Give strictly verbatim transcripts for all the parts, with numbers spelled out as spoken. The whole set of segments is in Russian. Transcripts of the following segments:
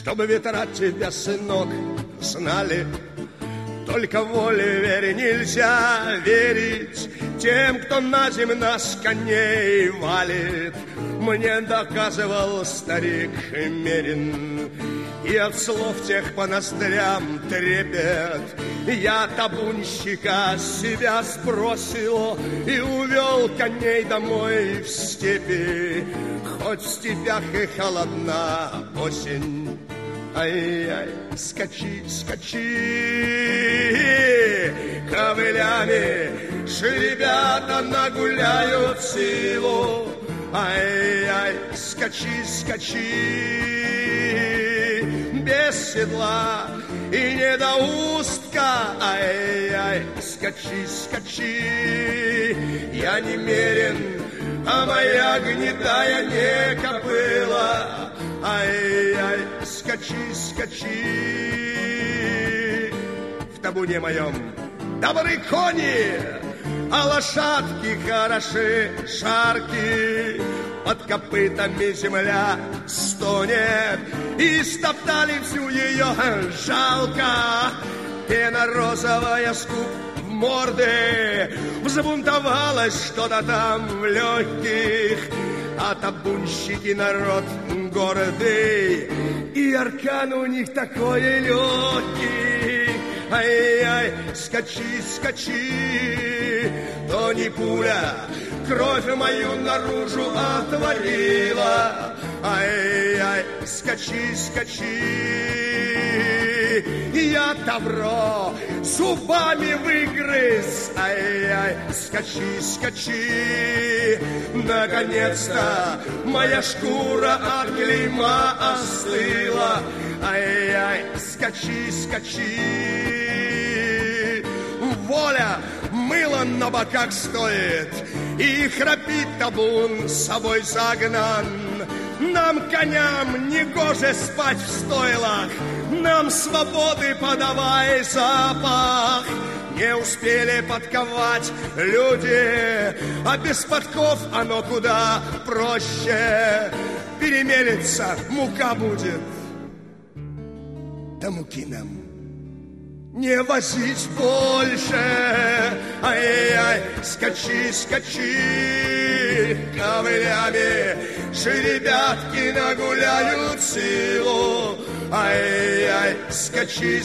Чтобы ветра тебя, сынок, знали. Только воле вере нельзя верить тем, кто на землю с коней валит. Мне доказывал старик Мерин, и от слов тех по ноздрям трепет. Я табунщика с себя сбросил и увел коней домой в степи. Хоть в степях и холодна осень, ай-яй, скачи, скачи, ковылями шли ребята, нагуляют силу. Ай-яй, скачи, скачи, без седла и недоустка. Ай-яй, скачи, скачи, я не мерен, а моя гнедая не кобыла. Ай-яй, скачи, скачи, в табуне моем добры кони, а лошадки хороши, шарки. Под копытами земля стонет, и стоптали всю ее жалко. Пена розовая с губ в морды, взбунтовалось что-то там в легких. А табунщики народ гордый, и аркан у них такой легкий. Ай-яй, скачи, скачи, то не пуля кровь мою наружу отворила. Ай-яй, скачи, скачи, я тавро зубами выгрыз. Ай-яй, скачи, скачи, наконец-то моя шкура от клейма остыла. Ай-яй, скачи, скачи, воля мыло на боках стоит, и храпит табун с собой загнан. Нам, коням, не гоже спать в стойлах, нам свободы подавай запах. Не успели подковать люди, а без подков оно куда проще. Перемелется, мука будет, да муки нам не возить больше. Ай-яй, скачи, скачи, ковылями жеребятки нагуляют силу. Ай-яй, скачи,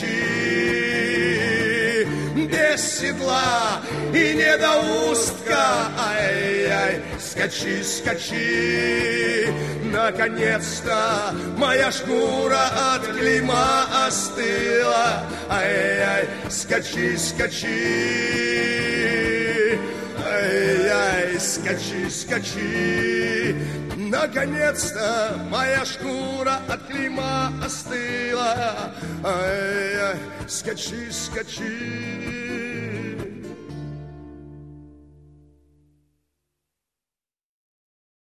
скачи, без седла и недоустка. Ай-яй, скачи, скачи, наконец-то моя шкура от клейма остыла. Ай-яй, скачи, скачи, ай-яй, скачи, скачи, наконец-то моя шкура от клейма остыла. Ай-яй, скачи, скачи.